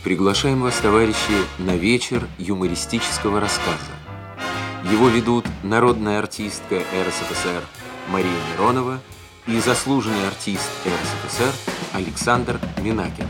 Приглашаем вас, товарищи, на вечер юмористического рассказа. Его ведут народная артистка РСФСР Мария Миронова и заслуженный артист РСФСР Александр Минакин.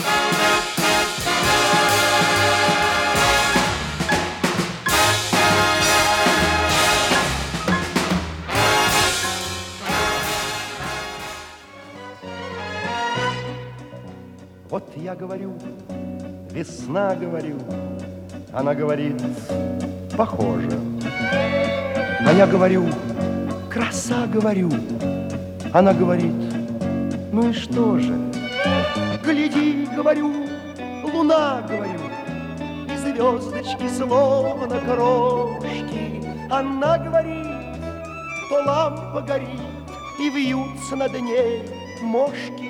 Вот я говорю, весна, говорю, она говорит, похоже. А я говорю, краса, говорю, она говорит, ну и что же? Гляди, говорю, луна, говорю, и звездочки словно крошки. Она говорит, то лампа горит, и вьются над ней мошки.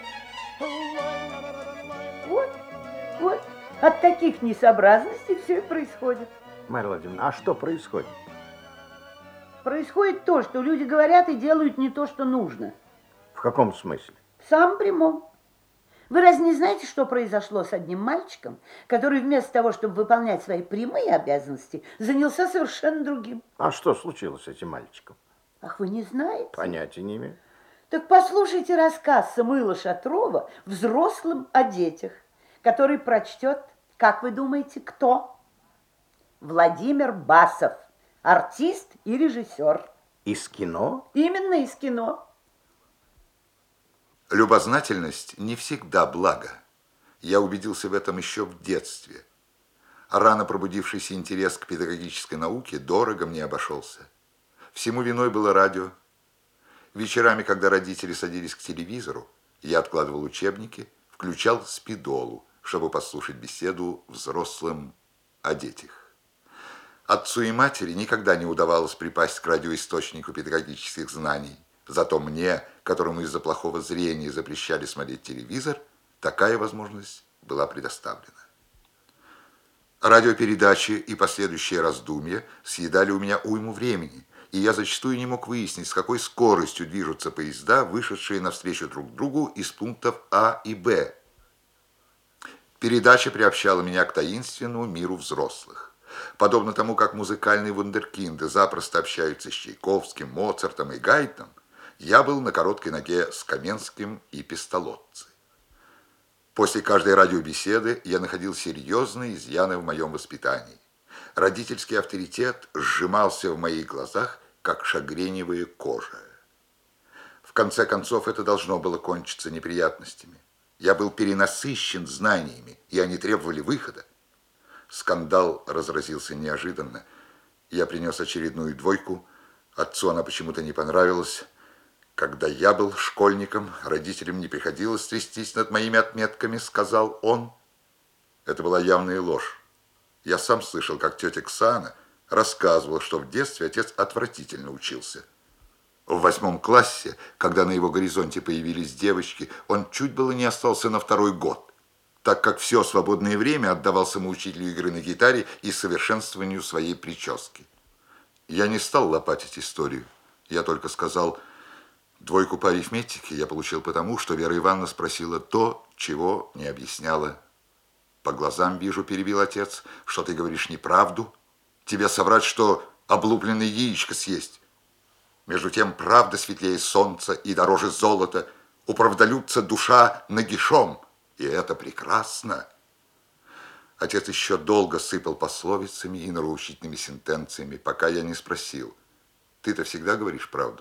Вот, от таких несообразностей все и происходит. Марья Владимировна, а что происходит? Происходит то, что люди говорят и делают не то, что нужно. В каком смысле? В самом прямом. Вы разве не знаете, что произошло с одним мальчиком, который вместо того, чтобы выполнять свои прямые обязанности, занялся совершенно другим? А что случилось с этим мальчиком? Ах, вы не знаете? Понятия не имею. Так послушайте рассказ Самуила Шатрова «Взрослым о детях», который прочтет, как вы думаете, кто? Владимир Басов, артист и режиссер. Из кино? Именно из кино. Любознательность не всегда благо. Я убедился в этом еще в детстве. А рано пробудившийся интерес к педагогической науке дорого мне обошелся. Всему виной было радио. Вечерами, когда родители садились к телевизору, я откладывал учебники, включал спидолу, чтобы послушать беседу взрослым о детях. Отцу и матери никогда не удавалось припасть к радиоисточнику педагогических знаний. Зато мне, которому из-за плохого зрения запрещали смотреть телевизор, такая возможность была предоставлена. Радиопередачи и последующие раздумья съедали у меня уйму времени, и я зачастую не мог выяснить, с какой скоростью движутся поезда, вышедшие навстречу друг другу из пунктов А и Б. Передача приобщала меня к таинственному миру взрослых. Подобно тому, как музыкальные вундеркинды запросто общаются с Чайковским, Моцартом и Гайдном, я был на короткой ноге с Каменским и Песталоцци. После каждой радиобеседы я находил серьезные изъяны в моем воспитании. Родительский авторитет сжимался в моих глазах, как шагреневая кожа. В конце концов, это должно было кончиться неприятностями. Я был перенасыщен знаниями, и они требовали выхода. Скандал разразился неожиданно. Я принес очередную двойку. Отцу она почему-то не понравилась. Когда я был школьником, родителям не приходилось трястись над моими отметками, сказал он. Это была явная ложь. Я сам слышал, как тетя Ксана рассказывала, что в детстве отец отвратительно учился. В 8 классе, когда на его горизонте появились девочки, он чуть было не остался на 2-й год, так как все свободное время отдавал самоучителю игры на гитаре и совершенствованию своей прически. Я не стал лопатить историю. Я только сказал, 2 по арифметике я получил потому, что Вера Ивановна спросила то, чего не объясняла. По глазам вижу, перебил отец, что ты говоришь неправду. Тебе соврать, что облупленное яичко съесть. Между тем, правда светлее солнца и дороже золота. У правдолюбца душа нагишом, и это прекрасно. Отец еще долго сыпал пословицами и нравоучительными сентенциями, пока я не спросил, ты-то всегда говоришь правду?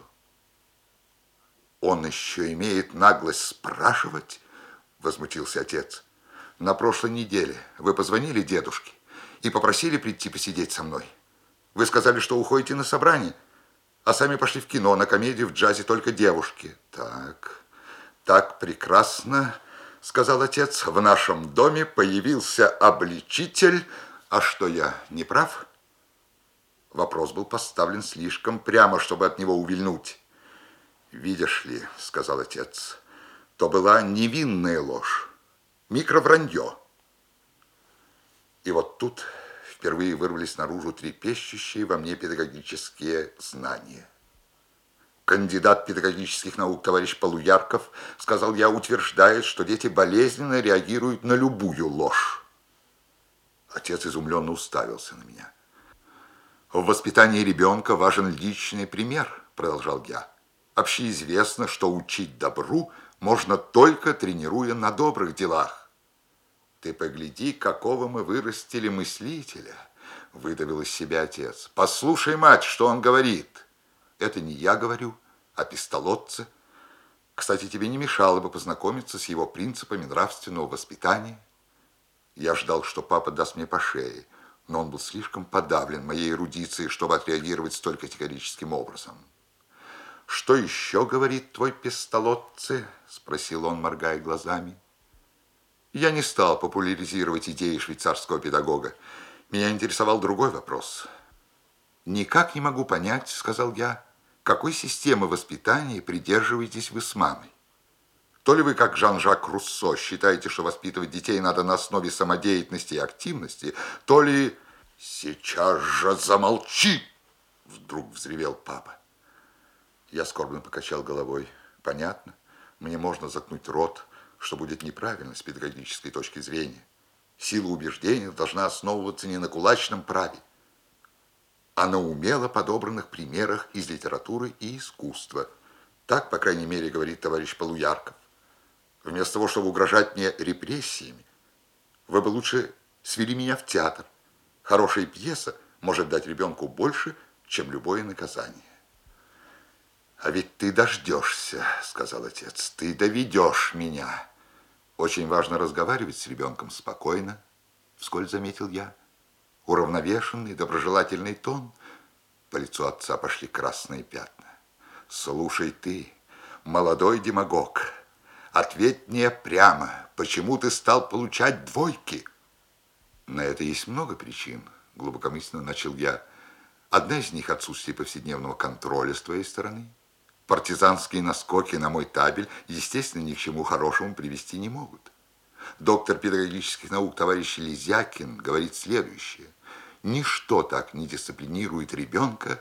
Он еще имеет наглость спрашивать? Возмутился отец. На прошлой неделе вы позвонили дедушке и попросили прийти посидеть со мной. Вы сказали, что уходите на собрание, а сами пошли в кино, на комедию, в джазе только девушки. Так прекрасно, сказал отец. В нашем доме появился обличитель. А что, я не прав? Вопрос был поставлен слишком прямо, чтобы от него увильнуть. Видишь ли, сказал отец, то была невинная ложь, микровранье. И вот тут впервые вырвались наружу трепещущие во мне педагогические знания. Кандидат педагогических наук товарищ Полуярков, сказал я, утверждает, что дети болезненно реагируют на любую ложь. Отец изумленно уставился на меня. В воспитании ребенка важен личный пример, продолжал я. Общеизвестно, что учить добру можно только тренируя на добрых делах. Ты погляди, какого мы вырастили мыслителя, выдавил из себя отец. Послушай, мать, что он говорит. Это не я говорю, а Пестолотце. Кстати, тебе не мешало бы познакомиться с его принципами нравственного воспитания. Я ждал, что папа даст мне по шее, но он был слишком подавлен моей эрудицией, чтобы отреагировать столь категорическим образом. «Что еще говорит твой Пестолотце?» – спросил он, моргая глазами. Я не стал популяризировать идеи швейцарского педагога. Меня интересовал другой вопрос. «Никак не могу понять, – сказал я, – какой системы воспитания придерживаетесь вы с мамой? То ли вы, как Жан-Жак Руссо, считаете, что воспитывать детей надо на основе самодеятельности и активности, то ли... Сейчас же замолчи! Вдруг взревел папа. Я скорбно покачал головой. Понятно, мне можно заткнуть рот, что будет неправильно с педагогической точки зрения. Сила убеждения должна основываться не на кулачном праве, а на умело подобранных примерах из литературы и искусства. Так, по крайней мере, говорит товарищ Полуярков. Вместо того, чтобы угрожать мне репрессиями, вы бы лучше свели меня в театр. Хорошая пьеса может дать ребенку больше, чем любое наказание. А ведь ты дождешься, сказал отец, ты доведешь меня. Очень важно разговаривать с ребенком спокойно, вскользь заметил я. Уравновешенный, доброжелательный тон. По лицу отца пошли красные пятна. Слушай ты, молодой демагог, ответь мне прямо, почему ты стал получать двойки? На это есть много причин, глубокомысленно начал я. Одна из них отсутствие повседневного контроля с твоей стороны. Партизанские наскоки на мой табель, естественно, ни к чему хорошему привести не могут. Доктор педагогических наук товарищ Лизякин говорит следующее. Ничто так не дисциплинирует ребенка.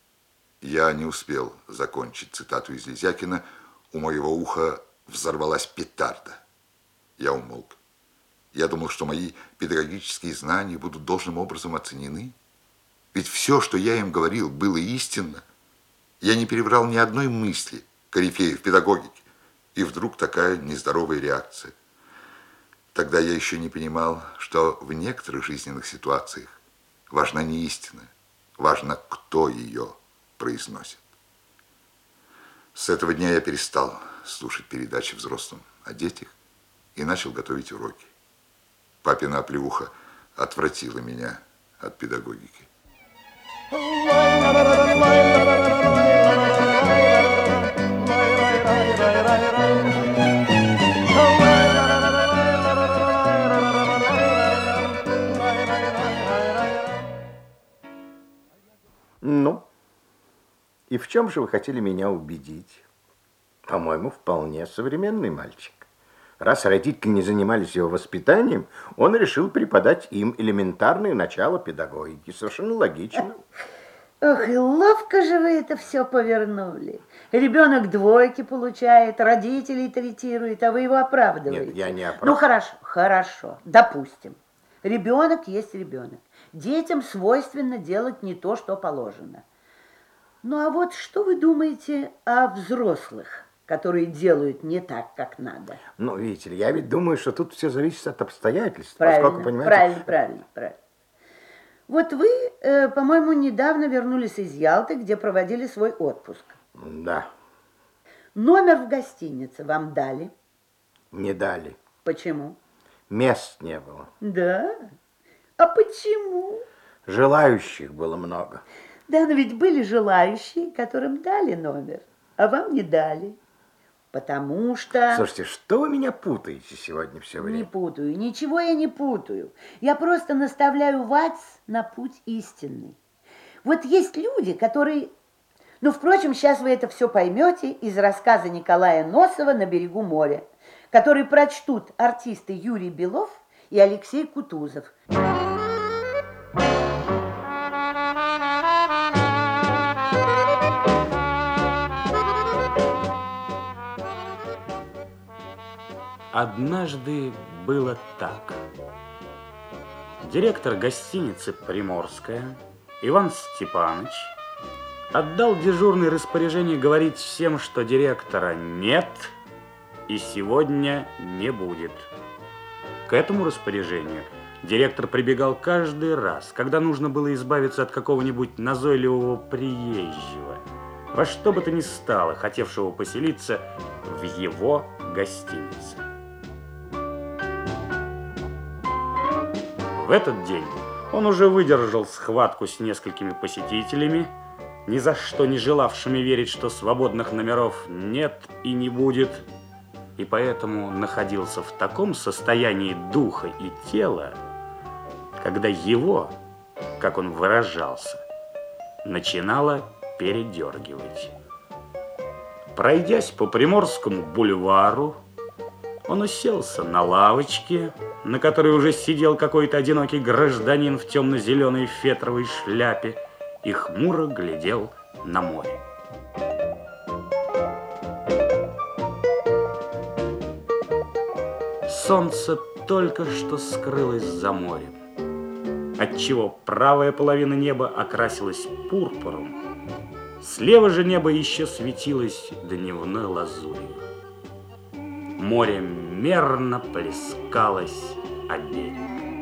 Я не успел закончить цитату из Лизякина. У моего уха взорвалась петарда. Я умолк. Я думал, что мои педагогические знания будут должным образом оценены. Ведь все, что я им говорил, было истинно. Я не перебрал ни одной мысли корифеев педагогики. И вдруг такая нездоровая реакция. Тогда я еще не понимал, что в некоторых жизненных ситуациях важна не истина, важно, кто ее произносит. С этого дня я перестал слушать передачи взрослым о детях и начал готовить уроки. Папина оплеуха отвратила меня от педагогики. Ну, и в чем же вы хотели меня убедить? По-моему, вполне современный мальчик. Раз родители не занимались его воспитанием, он решил преподать им элементарные начала педагогики. Совершенно логично. Ох, и ловко же вы это все повернули. Ребенок двойки получает, родителей третирует, а вы его оправдываете. Нет, я не оправдываю. Ну, хорошо, хорошо, допустим. Ребенок есть ребенок. Детям свойственно делать не то, что положено. Ну, а вот что вы думаете о взрослых, которые делают не так, как надо? Ну, видите ли, я ведь думаю, что тут все зависит от обстоятельств. Правильно, Поскольку, понимаете, правильно. Вот вы, по-моему, недавно вернулись из Ялты, где проводили свой отпуск. Да, Номер в гостинице вам дали? не дали. Почему? Мест не было. Да? А почему? Желающих было много. Да, но ведь были желающие, которым дали номер, а вам не дали. Потому что... Слушайте, что вы меня путаете сегодня все время? Не путаю, ничего я не путаю. Я просто наставляю вас на путь истинный. Вот есть люди, которые... Ну, впрочем, сейчас вы это все поймете из рассказа Николая Носова «На берегу моря», который прочтут артисты Юрий Белов и Алексей Кутузов. Однажды было так. Директор гостиницы «Приморская» Иван Степанович отдал дежурное распоряжение говорить всем, что директора нет и сегодня не будет. К этому распоряжению директор прибегал каждый раз, когда нужно было избавиться от какого-нибудь назойливого приезжего, во что бы то ни стало, хотевшего поселиться в его гостинице. В этот день он уже выдержал схватку с несколькими посетителями, ни за что не желавшими верить, что свободных номеров нет и не будет, и поэтому находился в таком состоянии духа и тела, когда его, как он выражался, начинало передергивать. Пройдясь по Приморскому бульвару, он уселся на лавочке, на которой уже сидел какой-то одинокий гражданин в темно-зеленой фетровой шляпе и хмуро глядел на море. Солнце только что скрылось за морем, отчего правая половина неба окрасилась пурпуром, слева же небо еще светилось дневной лазурью. Море мерно плескалось о берег.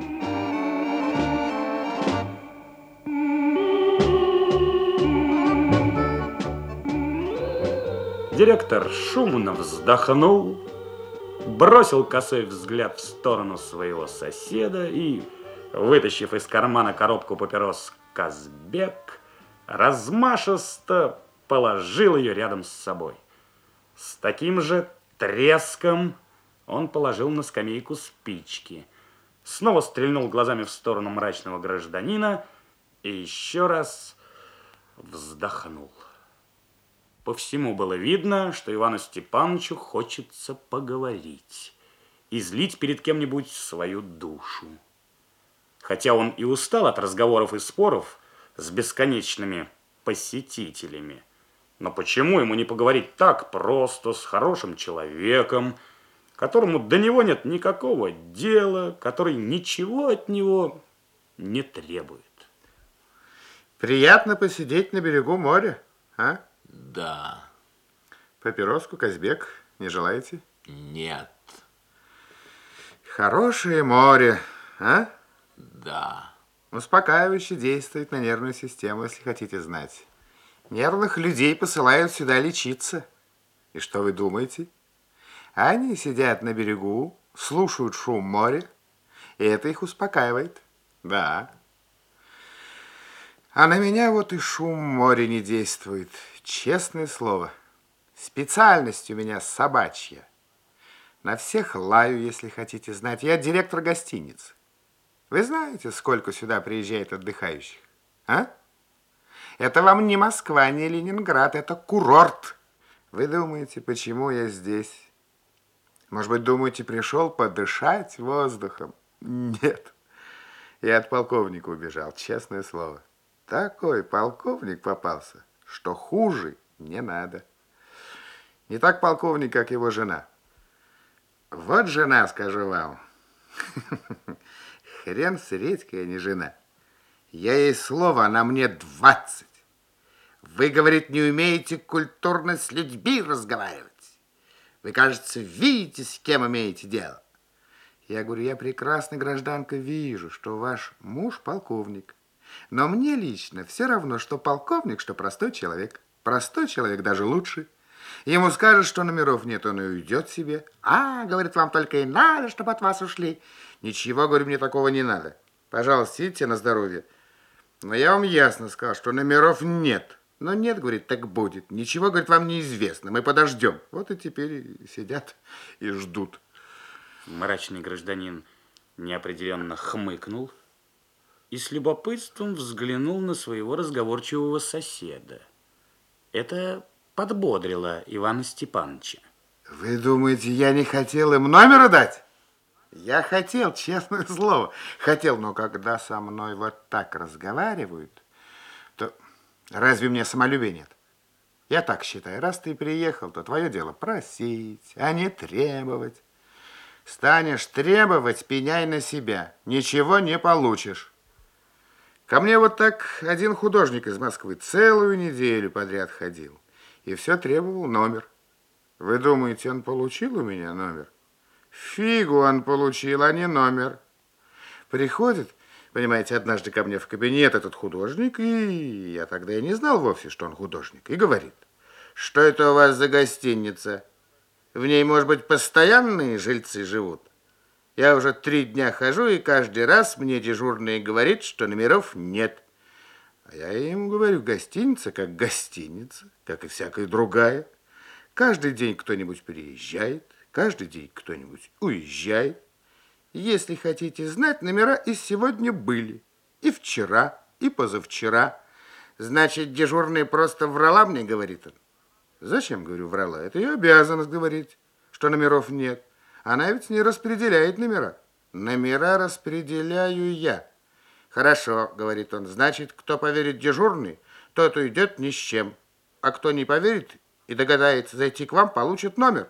Директор шумно вздохнул, бросил косой взгляд в сторону своего соседа и, вытащив из кармана коробку папирос «Казбек», размашисто положил ее рядом с собой. С таким же треском он положил на скамейку спички, снова стрельнул глазами в сторону мрачного гражданина и еще раз вздохнул. По всему было видно, что Ивану Степановичу хочется поговорить, излить перед кем-нибудь свою душу. Хотя он и устал от разговоров и споров с бесконечными посетителями, но почему ему не поговорить так просто с хорошим человеком, которому до него нет никакого дела, который ничего от него не требует? Приятно посидеть на берегу моря, а? Да. Папироску, Казбек, не желаете? Нет. Хорошее море, а? Да. Успокаивающе действует на нервную систему, если хотите знать. Нервных людей посылают сюда лечиться. И что вы думаете? Они сидят на берегу, слушают шум моря, и это их успокаивает. Да. А на меня вот и шум моря не действует. Честное слово. Специальность у меня собачья. На всех лаю, если хотите знать. Я директор гостиницы. Вы знаете, сколько сюда приезжает отдыхающих? А? Это вам не Москва, не Ленинград, это курорт. Вы думаете, почему я здесь? Может быть, думаете, пришел подышать воздухом? Нет. Я от полковника убежал, честное слово. Такой полковник попался, что хуже не надо. Не так полковник, как его жена. Вот жена, скажу вам. Хрен с редькой, а не жена. Я ей слово, она мне 20. Вы, говорит, не умеете культурно с людьми разговаривать. Вы, кажется, видите, с кем имеете дело. Я говорю, я прекрасно, гражданка, вижу, что ваш муж полковник. Но мне лично все равно, что полковник, что простой человек. Простой человек даже лучше. Ему скажут, что номеров нет, он и уйдет себе. А, говорит, вам только и надо, чтобы от вас ушли. Ничего, говорю, мне такого не надо. Пожалуйста, идите на здоровье. Но я вам ясно сказал, что номеров нет. Но нет, говорит, так будет. Ничего, говорит, вам неизвестно. Мы подождем. Вот и теперь сидят и ждут. Мрачный гражданин неопределенно хмыкнул и с любопытством взглянул на своего разговорчивого соседа. Это подбодрило Ивана Степановича. Вы думаете, я не хотел им номера дать? Я хотел, честное слово. Хотел, но когда со мной вот так разговаривают, то разве мне самолюбия нет? Я так считаю, раз ты приехал, то твое дело просить, а не требовать. Станешь требовать, пеняй на себя. Ничего не получишь. Ко мне вот так один художник из Москвы целую неделю подряд ходил. И все требовал номер. Вы думаете, он получил у меня номер? Фигу он получил, а не номер. Приходит, понимаете, однажды ко мне в кабинет этот художник, и я тогда и не знал вовсе, что он художник, и говорит: что это у вас за гостиница? В ней, может быть, постоянные жильцы живут? Я уже 3 дня хожу, и каждый раз мне дежурный говорит, что номеров нет. А я ему говорю: гостиница как гостиница, как и всякая другая. Каждый день кто-нибудь приезжает, каждый день кто-нибудь уезжает. Если хотите знать, номера и сегодня были, и вчера, и позавчера. Значит, дежурная просто врала мне, говорит он. Зачем, говорю, врала? Это ее обязанность говорить, что номеров нет. Она ведь не распределяет номера. Номера распределяю я. Хорошо, говорит он, значит, кто поверит дежурный, тот уйдет ни с чем. А кто не поверит и догадается зайти к вам, получит номер.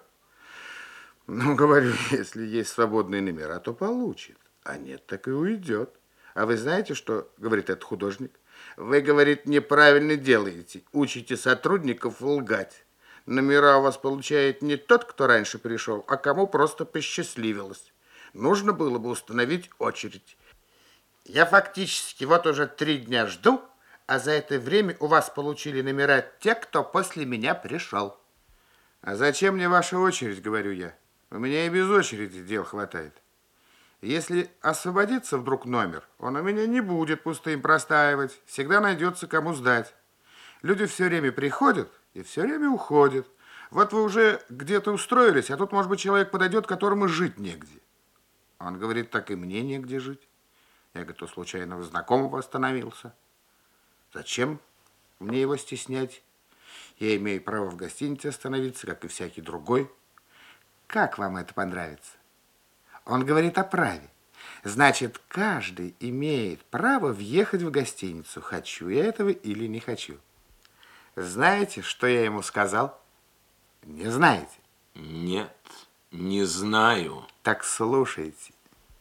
Ну, говорю, если есть свободные номера, то получит. А нет, так и уйдет. А вы знаете, что, говорит этот художник, вы, говорит, неправильно делаете, учите сотрудников лгать. Номера у вас получает не тот, кто раньше пришел, а кому просто посчастливилось. Нужно было бы установить очередь. Я фактически вот уже 3 дня жду, а за это время у вас получили номера те, кто после меня пришел. А зачем мне ваша очередь, говорю я? У меня и без очереди дел хватает. Если освободится вдруг номер, он у меня не будет пустым простаивать. Всегда найдется, кому сдать. Люди все время приходят и все время уходят. Вот вы уже где-то устроились, а тут, может быть, человек подойдет, которому жить негде. Он говорит: так и мне негде жить. Я, говорю, случайного знакомого остановился. Зачем мне его стеснять? Я имею право в гостинице остановиться, как и всякий другой. Как вам это понравится? Он говорит о праве. Значит, каждый имеет право въехать в гостиницу, хочу я этого или не хочу. Знаете, что я ему сказал? Не знаете? Нет, не знаю. Так слушайте.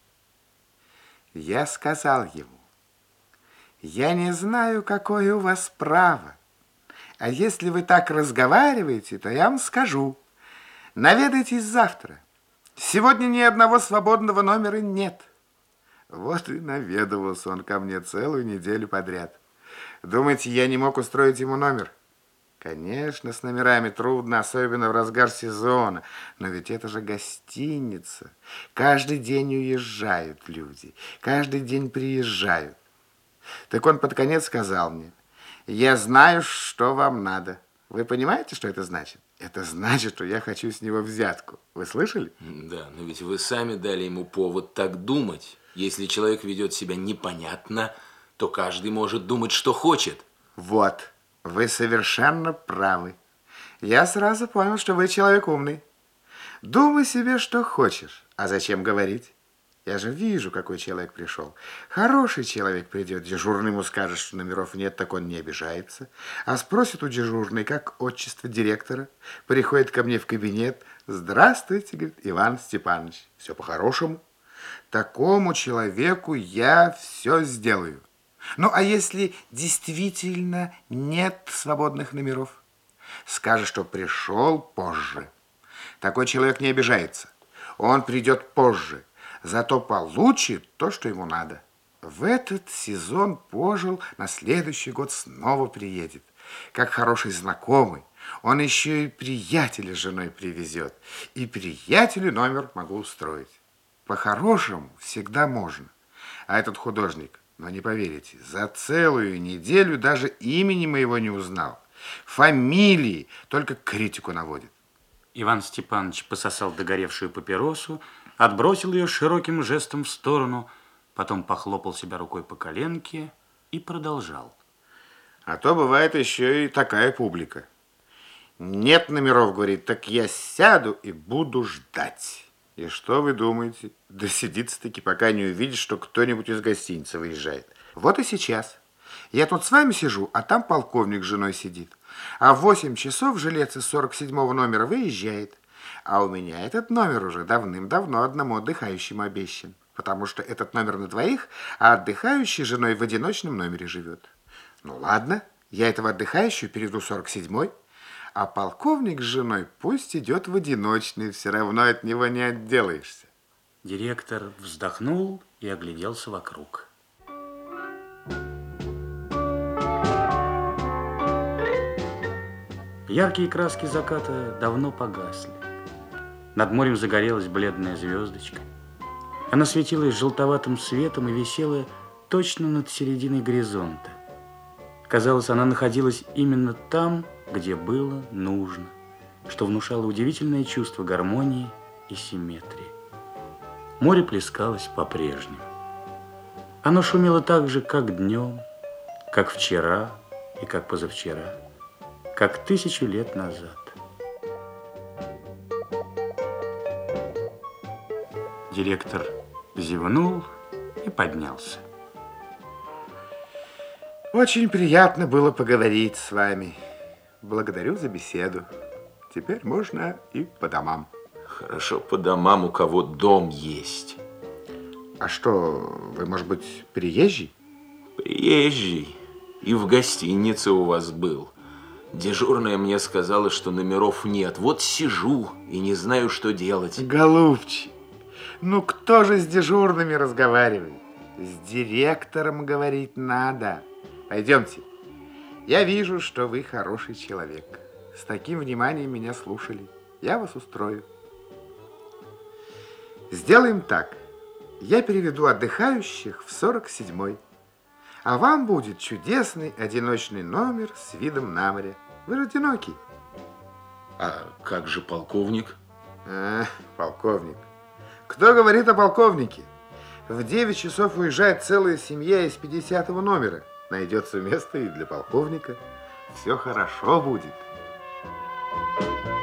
Я сказал ему: я не знаю, какое у вас право. А если вы так разговариваете, то я вам скажу. Наведайтесь завтра. Сегодня ни одного свободного номера нет. Вот и наведывался он ко мне целую неделю подряд. Думаете, я не мог устроить ему номер? Конечно, с номерами трудно, особенно в разгар сезона. Но ведь это же гостиница. Каждый день уезжают люди, каждый день приезжают. Так он под конец сказал мне: я знаю, что вам надо. Вы понимаете, что это значит? Это значит, что я хочу с него взятку. Вы слышали? Да, но ведь вы сами дали ему повод так думать. Если человек ведет себя непонятно, то каждый может думать, что хочет. Вот, вы совершенно правы. Я сразу понял, что вы человек умный. Думай себе, что хочешь. А зачем говорить? Я же вижу, какой человек пришел. Хороший человек придет, дежурный ему скажет, что номеров нет, так он не обижается. А спросит у дежурной, как отчество директора. Приходит ко мне в кабинет: здравствуйте, говорит, Иван Степанович. Все по-хорошему. Такому человеку я все сделаю. Ну, а если действительно нет свободных номеров? Скажет, что пришел позже. Такой человек не обижается. Он придет позже. Зато получит то, что ему надо. В этот сезон пожил, на следующий год снова приедет. Как хороший знакомый. Он еще и приятеля с женой привезет. И приятелю номер могу устроить. По-хорошему всегда можно. А этот художник, но не поверите, за целую неделю даже имени моего не узнал. Фамилии, только критику наводит. Иван Степанович пососал догоревшую папиросу, отбросил ее широким жестом в сторону, потом похлопал себя рукой по коленке и продолжал. А то бывает еще и такая публика. Нет номеров, говорит, так я сяду и буду ждать. И что вы думаете? Досидится-таки, пока не увидит, что кто-нибудь из гостиницы выезжает. Вот и сейчас. Я тут с вами сижу, а там полковник с женой сидит. А в 8 часов жилец из 47-го номера выезжает. А у меня этот номер уже давным-давно одному отдыхающему обещан, потому что этот номер на двоих, а отдыхающий с женой в одиночном номере живет. Ну ладно, я этого отдыхающего перейду 47-й, а полковник с женой пусть идет в одиночный, все равно от него не отделаешься. Директор вздохнул и огляделся вокруг. Яркие краски заката давно погасли. Над морем загорелась бледная звездочка. Она светилась желтоватым светом и висела точно над серединой горизонта. Казалось, она находилась именно там, где было нужно, что внушало удивительное чувство гармонии и симметрии. Море плескалось по-прежнему. Оно шумело так же, как днем, как вчера и как позавчера, как 1000 лет назад. Директор зевнул и поднялся. Очень приятно было поговорить с вами. Благодарю за беседу. Теперь можно и по домам. Хорошо по домам, у кого дом есть. А что, вы, может быть, приезжий? Приезжий. И в гостинице у вас был. Дежурная мне сказала, что номеров нет. Вот сижу и не знаю, что делать. Голубчик, ну кто же с дежурными разговаривает? С директором говорить надо. Пойдемте. Я вижу, что вы хороший человек. С таким вниманием меня слушали. Я вас устрою. Сделаем так. Я переведу отдыхающих в 47-й. А вам будет чудесный одиночный номер с видом на море. Вы же одинокий. А как же полковник? Полковник. Кто говорит о полковнике? В 9 часов уезжает целая семья из 50-го номера. Найдется место и для полковника. Все хорошо будет.